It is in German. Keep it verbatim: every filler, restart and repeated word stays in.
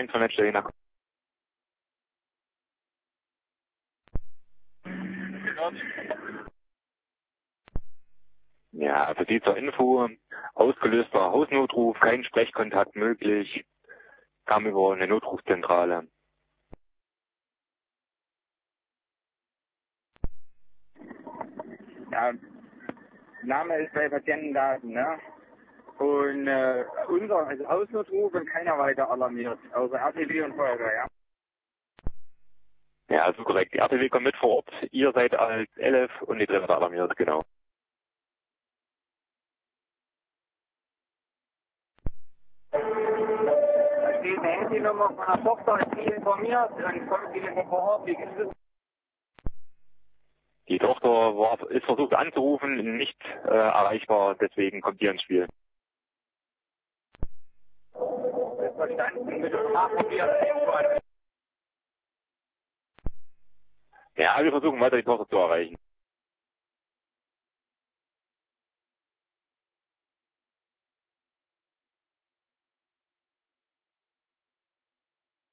eins von Netzstelle nach. Ja, also die zur Info, ausgelöster Hausnotruf, kein Sprechkontakt möglich, kam über eine Notrufzentrale. Ja, Name ist bei Patientendaten, ne? Und äh, unser, also Hausnotruf und keiner weiter alarmiert, außer R T W und Feuerwehr, ja? Ja, also korrekt. Die R T W kommt mit vor Ort, ihr seid als L F und die dritte alarmiert, genau. Da steht eine Handynummer von der Tochter, ist die informiert, dann kommt die immer vor Ort, wie ist es? Die Tochter war, ist versucht anzurufen, nicht äh, erreichbar, deswegen kommt ihr ins Spiel. Ist verstanden, bitte nachprobieren. Ja, wir versuchen weiter die Tochter zu erreichen.